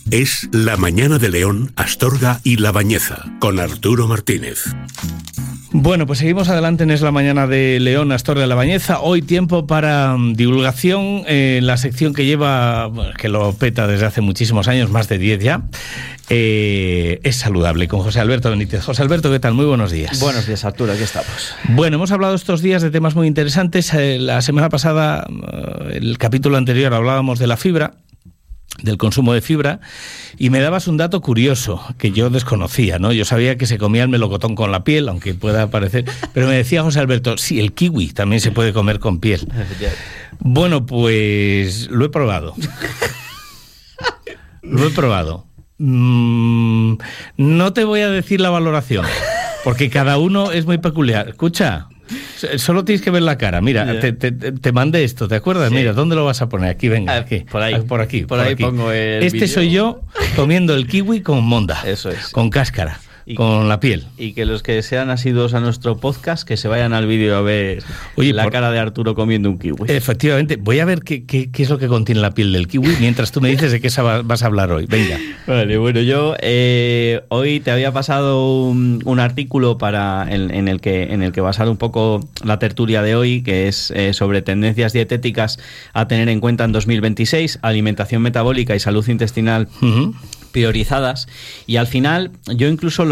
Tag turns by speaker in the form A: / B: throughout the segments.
A: Es La Mañana de León, Astorga y La Bañeza, con Arturo Martínez.
B: Bueno, pues seguimos adelante en Es la Mañana de León, Astorga y La Bañeza. Hoy tiempo para divulgación en la sección que lleva, que lo peta desde hace muchísimos años, más de 10 ya. Es saludable, con José Alberto Benítez. José Alberto, ¿qué tal? Muy buenos días.
C: Buenos días, Arturo, aquí estamos.
B: Bueno, hemos hablado estos días de temas muy interesantes. La semana pasada, el capítulo anterior, hablábamos de la fibra, del consumo de fibra, y me dabas un dato curioso que yo desconocía, ¿no? Yo sabía que se comía el melocotón con la piel, aunque pueda parecer, pero me decía José Alberto, sí, el kiwi también se puede comer con piel. Bueno, pues lo he probado. Lo he probado. No te voy a decir la valoración, porque cada uno es muy peculiar. Escucha, solo tienes que ver la cara. Mira, te mandé esto, ¿te acuerdas? Sí. Mira, ¿dónde lo vas a poner? Aquí, venga, aquí.
C: Por ahí.
B: Por aquí.
C: Por ahí pongo el
B: Este
C: vídeo.
B: soy yo comiendo el kiwi con monda.
C: Eso es.
B: Con cáscara. Con la piel.
C: Y que los que sean asiduos a nuestro podcast, que se vayan al vídeo a ver cara de Arturo comiendo un kiwi.
B: Efectivamente. Voy a ver qué es lo que contiene la piel del kiwi, mientras tú me dices de qué vas a hablar hoy. Venga.
C: Vale, bueno, yo hoy te había pasado un artículo en el que basar un poco la tertulia de hoy, que es sobre tendencias dietéticas a tener en cuenta en 2026, alimentación metabólica y salud intestinal priorizadas, y al final yo incluso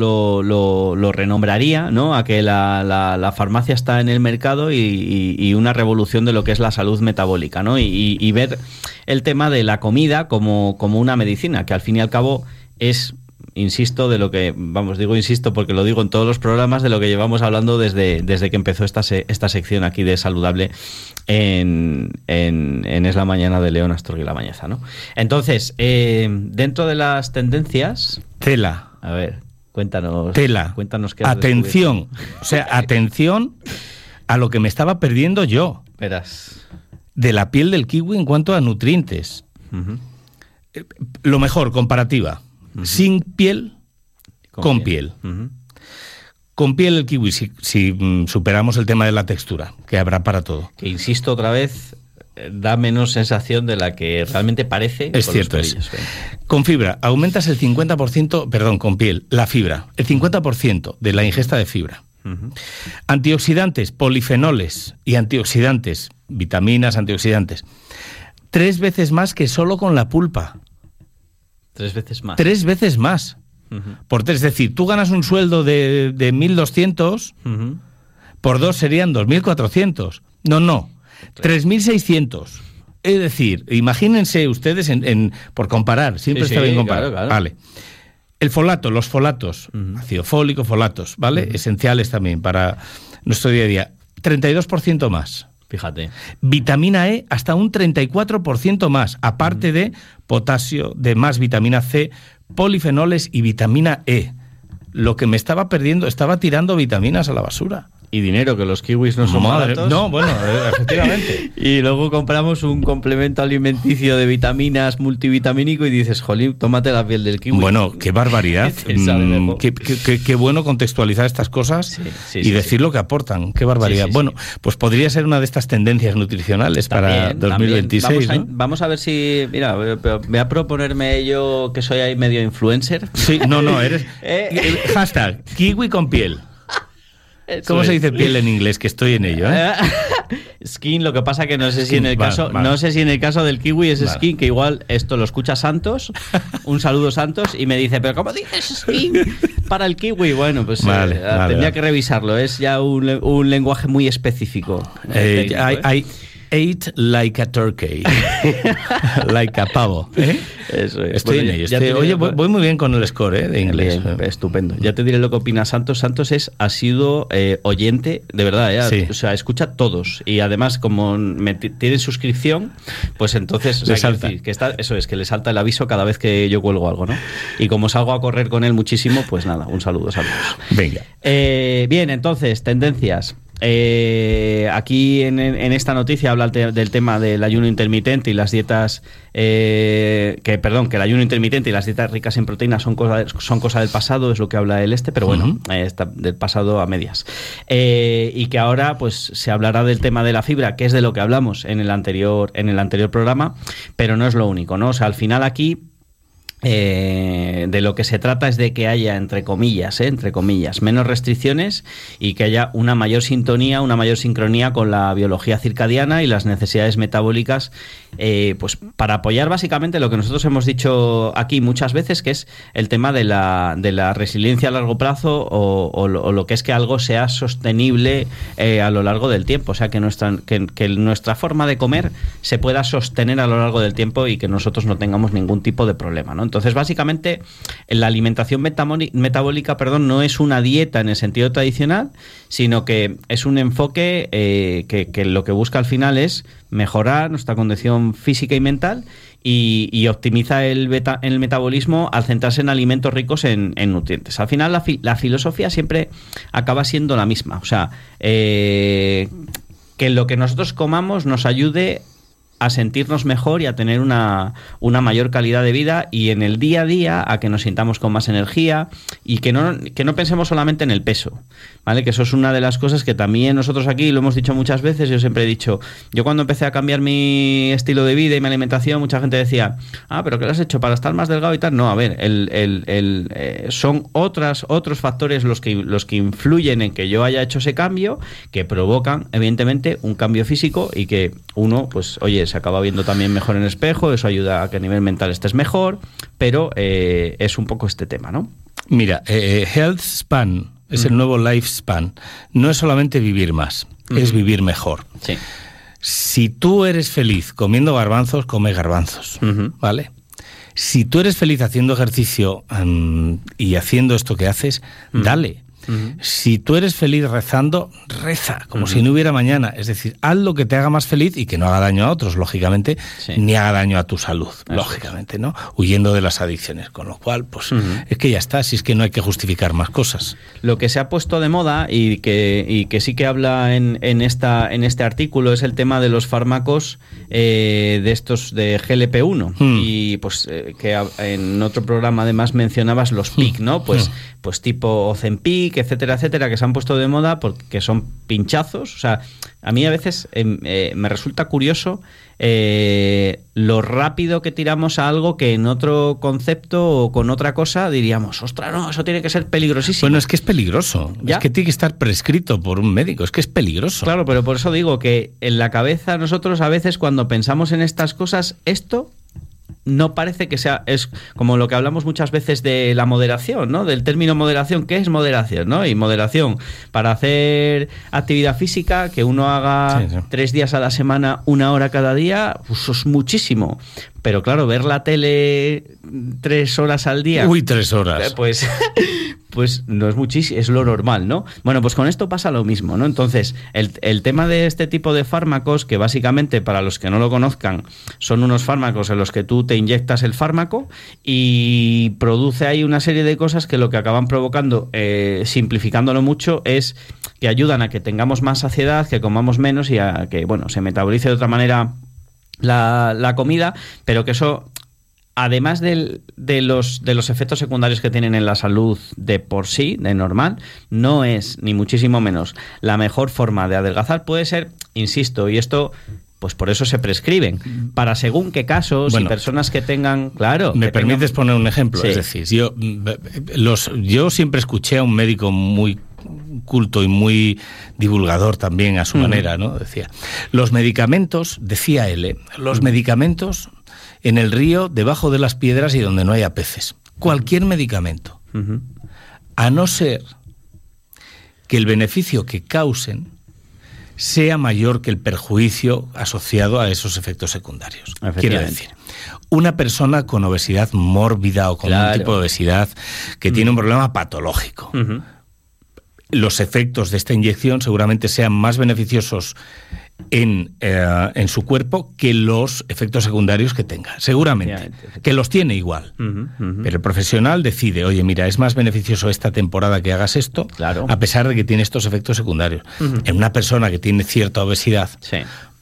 C: lo renombraría, ¿no?, a que la farmacia está en el mercado y una revolución de lo que es la salud metabólica, ¿no?, y ver el tema de la comida como una medicina, que al fin y al cabo es, insisto, de lo que, insisto porque lo digo en todos los programas, de lo que llevamos hablando desde que empezó esta sección aquí de saludable en Es la Mañana de León, Astorga y La Bañeza, ¿no? Entonces, dentro de las tendencias...
B: Tela.
C: A ver, cuéntanos.
B: Tela.
C: Cuéntanos qué has
B: atención.
C: descubierto.
B: O sea, atención a lo que me estaba perdiendo yo.
C: Verás.
B: De la piel del kiwi en cuanto a nutrientes.
C: Uh-huh.
B: Lo mejor, comparativa. Uh-huh. Sin piel, con piel.
C: Uh-huh.
B: Con piel el kiwi, si superamos el tema de la textura, que habrá para todo.
C: Que insisto otra vez, da menos sensación de la que realmente parece.
B: Es cierto, es. Con fibra, aumentas el 50%, perdón, con piel, la fibra, el 50% de la ingesta de fibra.
C: Uh-huh.
B: Antioxidantes, polifenoles y antioxidantes, vitaminas, antioxidantes, 3 veces más que solo con la pulpa.
C: 3 veces más.
B: 3 veces más.
C: Uh-huh.
B: Por 3, es decir, tú ganas un sueldo de 1.200,
C: uh-huh.
B: por 2 serían 2.400. No, 3.600. Es decir, imagínense ustedes, por comparar, siempre está bien comparar.
C: Claro.
B: Vale. El folato, los folatos, uh-huh. ácido fólico, folatos, ¿vale? Uh-huh. Esenciales también para nuestro día a día. 32% más.
C: Fíjate.
B: Vitamina E hasta un 34% más, aparte de potasio, de más vitamina C, polifenoles y vitamina E. Lo que me estaba perdiendo, estaba tirando vitaminas a la basura.
C: Y dinero, que los kiwis no son baratos.
B: No, bueno, efectivamente.
C: Y luego compramos un complemento alimenticio de vitaminas multivitamínico y dices, jolín, tómate la piel del kiwi.
B: Bueno, qué barbaridad. Qué bueno contextualizar estas cosas y decir lo que aportan. Qué barbaridad. Bueno, pues podría ser una de estas tendencias nutricionales para 2026.
C: Vamos a ver si... Mira, voy a proponerme yo que soy ahí medio influencer.
B: Sí, no, eres... Hashtag, kiwi con piel. ¿Cómo se dice piel en inglés? Que estoy en ello, ¿eh?
C: Skin, lo que pasa que no sé si en el caso, no sé si en el caso del kiwi es skin, que igual esto lo escucha Santos, un saludo Santos, y me dice, pero ¿cómo dices skin para el kiwi? Bueno, pues tendría que revisarlo, es ya un lenguaje muy específico.
B: I ate like a turkey. Like a pavo.
C: Eso es.
B: Estoy en ello. Oye, voy muy bien con el score de inglés.
C: Bien, estupendo. Ya te diré lo que opina Santos. Santos ha sido oyente, de verdad,
B: sí.
C: O sea, escucha todos. Y además, como tiene suscripción, pues entonces...
B: Le salta.
C: Que le salta el aviso cada vez que yo cuelgo algo, ¿no? Y como salgo a correr con él muchísimo, pues nada, un saludo, Santos.
B: Venga.
C: Bien, entonces, tendencias. Aquí en esta noticia habla del tema del ayuno intermitente y las dietas que el ayuno intermitente y las dietas ricas en proteínas son cosa del pasado, es lo que habla pero bueno, está del pasado a medias, y que ahora pues se hablará del tema de la fibra, que es de lo que hablamos en el anterior programa, pero no es lo único, ¿no? O sea, al final aquí de lo que se trata es de que haya, entre comillas, menos restricciones y que haya una mayor sintonía, una mayor sincronía con la biología circadiana y las necesidades metabólicas, pues para apoyar básicamente lo que nosotros hemos dicho aquí muchas veces, que es el tema de la resiliencia a largo plazo o lo que es que algo sea sostenible a lo largo del tiempo, o sea, que nuestra forma de comer se pueda sostener a lo largo del tiempo y que nosotros no tengamos ningún tipo de problema, ¿no? Entonces, básicamente, la alimentación metabólica, no es una dieta en el sentido tradicional, sino que es un enfoque que lo que busca al final es mejorar nuestra condición física y mental y optimiza el metabolismo al centrarse en alimentos ricos en nutrientes. Al final, la filosofía siempre acaba siendo la misma. O sea, que lo que nosotros comamos nos ayude a sentirnos mejor y a tener una mayor calidad de vida, y en el día a día a que nos sintamos con más energía y que no pensemos solamente en el peso, ¿vale? Que eso es una de las cosas que también nosotros aquí lo hemos dicho muchas veces. Yo siempre he dicho, yo cuando empecé a cambiar mi estilo de vida y mi alimentación, mucha gente decía, pero ¿qué lo has hecho para estar más delgado y tal? No, a ver, son otros factores los que influyen en que yo haya hecho ese cambio, que provocan evidentemente un cambio físico y que uno, pues oye, se acaba viendo también mejor en el espejo, eso ayuda a que a nivel mental estés mejor, pero es un poco este tema, ¿no?
B: Mira, Health Span es el nuevo Lifespan. No es solamente vivir más, es vivir mejor.
C: Sí.
B: Si tú eres feliz comiendo garbanzos, come garbanzos, ¿vale? Si tú eres feliz haciendo ejercicio y haciendo esto que haces, dale. Si tú eres feliz rezando, reza, como si no hubiera mañana. Es decir, haz lo que te haga más feliz y que no haga daño a otros, lógicamente, ni haga daño a tu salud, lógicamente, ¿no? Huyendo de las adicciones. Con lo cual, pues, es que ya está, si es que no hay que justificar más cosas.
C: Lo que se ha puesto de moda y que sí que habla en este artículo es el tema de los fármacos de estos de GLP-1. Y pues que en otro programa además mencionabas los PIC, ¿no? Pues tipo Ozempic, etcétera, que se han puesto de moda porque son pinchazos. O sea, a mí a veces me resulta curioso lo rápido que tiramos a algo que en otro concepto o con otra cosa diríamos, ostras, no, eso tiene que ser peligrosísimo.
B: Bueno, es que es peligroso. ¿Ya? Es que tiene que estar prescrito por un médico. Es que es peligroso.
C: Claro, pero por eso digo que en la cabeza nosotros a veces cuando pensamos en estas cosas, esto no parece que sea, es como lo que hablamos muchas veces de la moderación, ¿no? Del término moderación. ¿Qué es moderación, no? Y moderación para hacer actividad física, que uno haga 3 días a la semana, 1 hora cada día, pues eso es muchísimo. Pero claro, ver la tele 3 horas al día...
B: 3 horas.
C: Pues no es muchísimo, es lo normal, ¿no? Bueno, pues con esto pasa lo mismo, ¿no? Entonces, el tema de este tipo de fármacos, que básicamente, para los que no lo conozcan, son unos fármacos en los que tú te inyectas el fármaco y produce ahí una serie de cosas que lo que acaban provocando, simplificándolo mucho, es que ayudan a que tengamos más saciedad, que comamos menos y a que, bueno, se metabolice de otra manera la comida, pero que eso, además de los efectos secundarios que tienen en la salud de por sí, de normal, no es ni muchísimo menos la mejor forma de adelgazar. Puede ser, insisto, y esto pues por eso se prescriben, para según qué casos, y personas que tengan, claro...
B: ¿Me permites poner un ejemplo?
C: Sí.
B: Es decir, yo siempre escuché a un médico muy culto y muy divulgador también a su manera, ¿no? Decía, los medicamentos, decía él, los medicamentos en el río, debajo de las piedras y donde no haya peces. Cualquier medicamento. A no ser que el beneficio que causen sea mayor que el perjuicio asociado a esos efectos secundarios. Quiero decir, una persona con obesidad mórbida o con un tipo de obesidad que tiene un problema patológico, los efectos de esta inyección seguramente sean más beneficiosos en su cuerpo que los efectos secundarios que tenga. Seguramente. Que los tiene igual. Pero el profesional decide, oye, mira, es más beneficioso esta temporada que hagas esto, a pesar de que tiene estos efectos secundarios. En una persona que tiene cierta obesidad,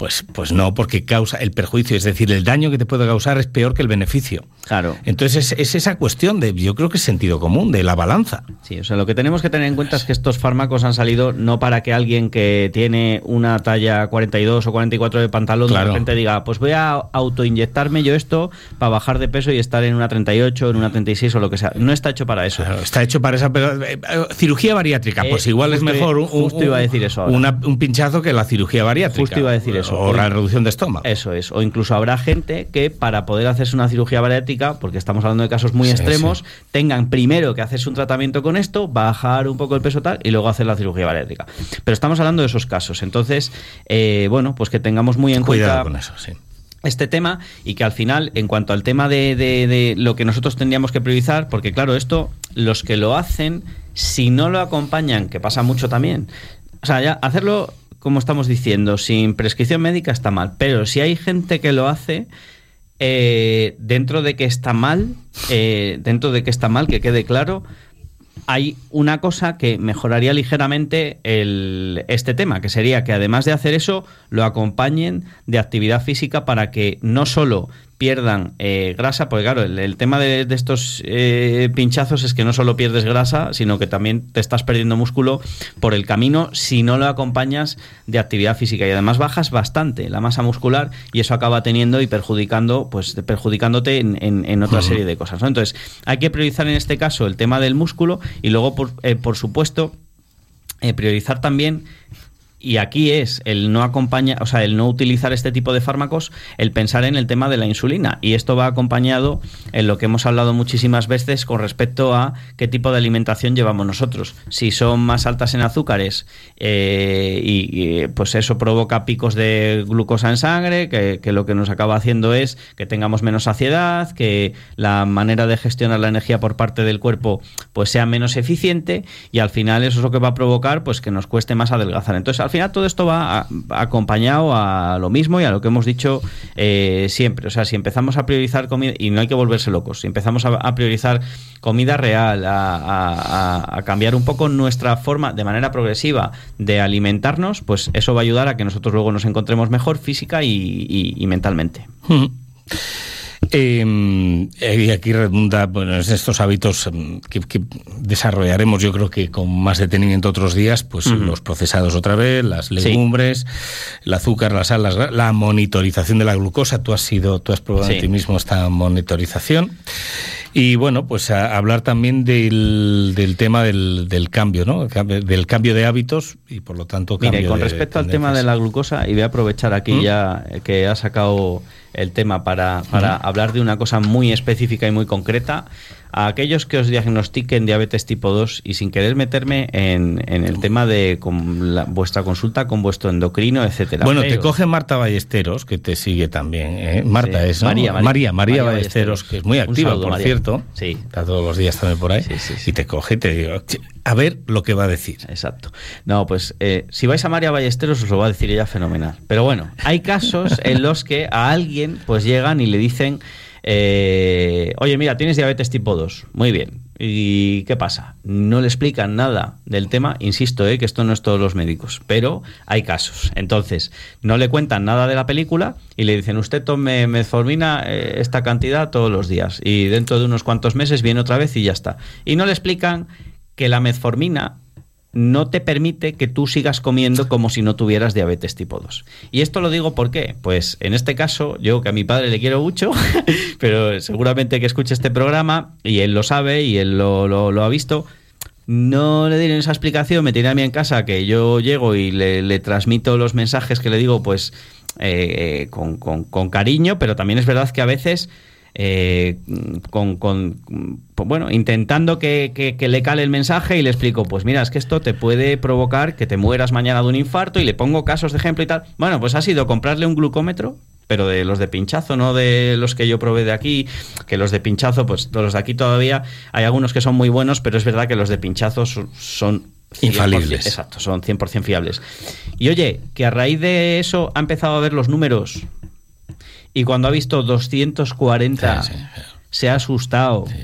B: Pues no, porque causa el perjuicio, es decir, el daño que te puede causar es peor que el beneficio.
C: Claro.
B: Entonces es esa cuestión de, yo creo que es sentido común, de la balanza.
C: Sí, o sea, lo que tenemos que tener en cuenta es que estos fármacos han salido no para que alguien que tiene una talla 42 o 44 de pantalón de repente diga, pues voy a autoinyectarme yo esto para bajar de peso y estar en una 38, en una 36 o lo que sea. No está hecho para eso.
B: Claro, está hecho para esa cirugía bariátrica, pues igual es mejor
C: iba a decir eso ahora.
B: Un pinchazo que la cirugía bariátrica.
C: Justo iba a decir eso.
B: O la reducción de estómago.
C: Eso es. O incluso habrá gente que para poder hacerse una cirugía bariátrica, porque estamos hablando de casos muy extremos, tengan primero que hacerse un tratamiento con esto, bajar un poco el peso tal y luego hacer la cirugía bariátrica. Pero estamos hablando de esos casos. Entonces, bueno, pues que tengamos muy en
B: cuidado
C: cuenta
B: con eso, sí,
C: este tema, y que al final, en cuanto al tema de lo que nosotros tendríamos que priorizar, porque claro, esto, los que lo hacen, si no lo acompañan, que pasa mucho también, o sea, ya hacerlo, como estamos diciendo, sin prescripción médica está mal, pero si hay gente que lo hace, dentro de que está mal, que quede claro, hay una cosa que mejoraría ligeramente este tema, que sería que además de hacer eso, lo acompañen de actividad física para que no solo pierdan grasa, porque claro, el tema de estos pinchazos es que no solo pierdes grasa, sino que también te estás perdiendo músculo por el camino si no lo acompañas de actividad física, y además bajas bastante la masa muscular y eso acaba teniendo y perjudicándote en otra serie de cosas, ¿no? Entonces hay que priorizar en este caso el tema del músculo y luego por supuesto priorizar también. Y aquí es el no utilizar este tipo de fármacos, el pensar en el tema de la insulina. Y esto va acompañado en lo que hemos hablado muchísimas veces con respecto a qué tipo de alimentación llevamos nosotros. Si son más altas en azúcares, pues eso provoca picos de glucosa en sangre, que lo que nos acaba haciendo es que tengamos menos saciedad, que la manera de gestionar la energía por parte del cuerpo pues sea menos eficiente, y al final eso es lo que va a provocar pues que nos cueste más adelgazar. Entonces, al final todo esto va acompañado a lo mismo y a lo que hemos dicho siempre. O sea, si empezamos a priorizar comida, y no hay que volverse locos, si empezamos a priorizar comida real, a cambiar un poco nuestra forma de manera progresiva de alimentarnos, pues eso va a ayudar a que nosotros luego nos encontremos mejor física y mentalmente.
B: Y aquí redunda estos hábitos que desarrollaremos, yo creo que con más detenimiento otros días, pues los procesados otra vez, las legumbres, el azúcar, la sal, la monitorización de la glucosa. Tú has probado en ti mismo esta monitorización. Y bueno, pues a hablar también del tema del cambio, ¿no? Del cambio de hábitos y por lo tanto cambio.
C: Mire, con respecto al tema de la glucosa, y voy a aprovechar aquí ya que ha sacado el tema para hablar de una cosa muy específica y muy concreta. A aquellos que os diagnostiquen diabetes tipo 2, y sin querer meterme en el tema de vuestra consulta con vuestro endocrino, etcétera.
B: Bueno, te coge Marta Ballesteros, que te sigue también, ¿eh? Marta es, ¿no? María Ballesteros, que es muy activa, saludo, por María. Cierto. Sí. Está todos los días también por ahí. Sí. Y te coge y te digo, a ver lo que va a decir.
C: Exacto. No, pues si vais a María Ballesteros os lo va a decir ella fenomenal. Pero bueno, hay casos en los que a alguien pues llegan y le dicen... oye, mira, tienes diabetes tipo 2. Muy bien. ¿Y qué pasa? No le explican nada del tema. Insisto, que esto no es todos los médicos, pero hay casos. Entonces, no le cuentan nada de la película y le dicen, usted tome metformina esta cantidad todos los días y dentro de unos cuantos meses viene otra vez y ya está. Y no le explican que la metformina no te permite que tú sigas comiendo como si no tuvieras diabetes tipo 2. Y esto lo digo ¿por qué? Pues en este caso, yo que a mi padre le quiero mucho, pero seguramente que escuche este programa, y él lo sabe y él lo ha visto, no le diré esa explicación, me tiene a mí en casa que yo llego y le transmito los mensajes que le digo pues con cariño, pero también es verdad que a veces... intentando que le cale el mensaje, y le explico, pues mira, es que esto te puede provocar que te mueras mañana de un infarto, y le pongo casos de ejemplo y tal. Bueno, pues ha sido comprarle un glucómetro, pero de los de pinchazo, no de los que yo probé de aquí, que los de pinchazo, pues los de aquí todavía hay algunos que son muy buenos, pero es verdad que los de pinchazo son
B: infalibles.
C: Exacto, son 100% fiables. Y oye, que a raíz de eso ha empezado a ver los números, y cuando ha visto 240 se ha asustado.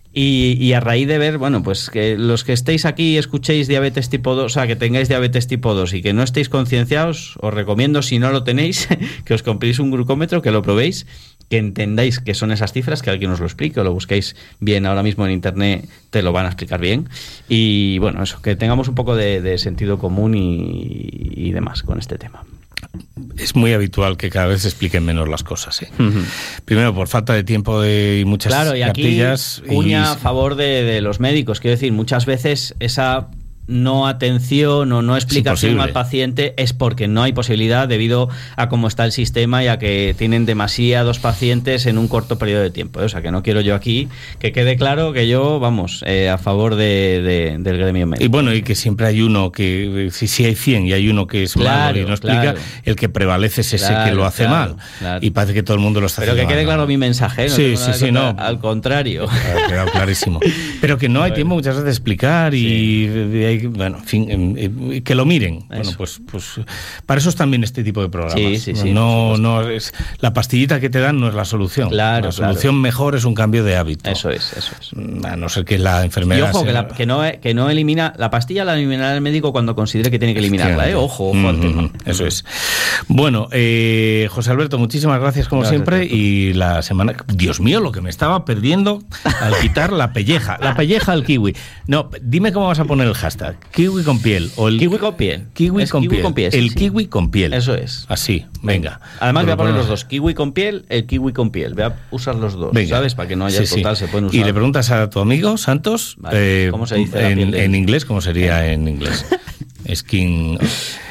C: Y a raíz de ver, bueno, pues que los que estéis aquí escuchéis diabetes tipo 2, o sea, que tengáis diabetes tipo 2 y que no estéis concienciados, os recomiendo, si no lo tenéis, que os compréis un glucómetro, que lo probéis, que entendáis qué son esas cifras, que alguien os lo explique, o lo busquéis bien ahora mismo en internet, te lo van a explicar bien. Y bueno, eso, que tengamos un poco de sentido común y demás con este tema.
B: Es muy habitual que cada vez se expliquen menos las cosas, ¿eh? Uh-huh. Primero, por falta de tiempo y muchas cartillas.
C: Claro, y aquí cuña a favor de los médicos. Quiero decir, muchas veces esa no atención o no explicación al paciente es porque no hay posibilidad debido a cómo está el sistema y a que tienen demasiados pacientes en un corto periodo de tiempo. O sea, que no quiero yo aquí que quede claro que yo, vamos, a favor del gremio médico.
B: Y bueno, y que siempre hay uno que, si hay 100 y hay uno que es malo y no explica, el que prevalece es ese que lo hace mal. Claro. Y parece que todo el mundo lo está haciendo mal.
C: Pero que quede claro mi mensaje, ¿no?
B: Sí, no.
C: Al contrario.
B: Ha quedado clarísimo. Pero que no hay tiempo muchas veces de explicar y bueno, en fin, que lo miren. Eso. Bueno, pues para eso es también este tipo de programas.
C: Sí,
B: no es la pastillita que te dan no es la solución.
C: Claro,
B: la solución mejor es un cambio de hábito.
C: Eso es.
B: A no ser que la enfermedad.
C: Y ojo, que no elimina la pastilla, la eliminará el médico cuando considere que tiene que eliminarla. Ojo al tema.
B: Eso es. Bueno, José Alberto, muchísimas gracias como siempre. Y la semana, Dios mío, lo que me estaba perdiendo al quitar la pelleja al kiwi. No, dime cómo vas a poner el hashtag. Kiwi con piel. O el
C: kiwi con piel.
B: Kiwi con piel. El kiwi con piel.
C: Eso es.
B: Así, venga.
C: Además voy a poner los dos. Kiwi con piel, el kiwi con piel. Voy a usar los dos, venga. ¿Sabes? Para que no haya total, se pueden usar.
B: Y le preguntas a tu amigo, Santos,
C: vale. ¿Cómo se dice
B: en inglés? ¿Cómo sería en inglés? Skin...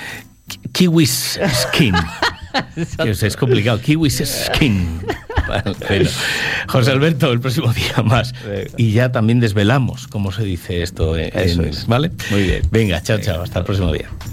B: Kiwis skin. Es complicado. Kiwis skin. Bueno, José Alberto, el próximo día más. Venga. Y ya también desvelamos cómo se dice esto.
C: Eso es.
B: ¿Vale?
C: Muy bien.
B: Venga, chao. Hasta el próximo día.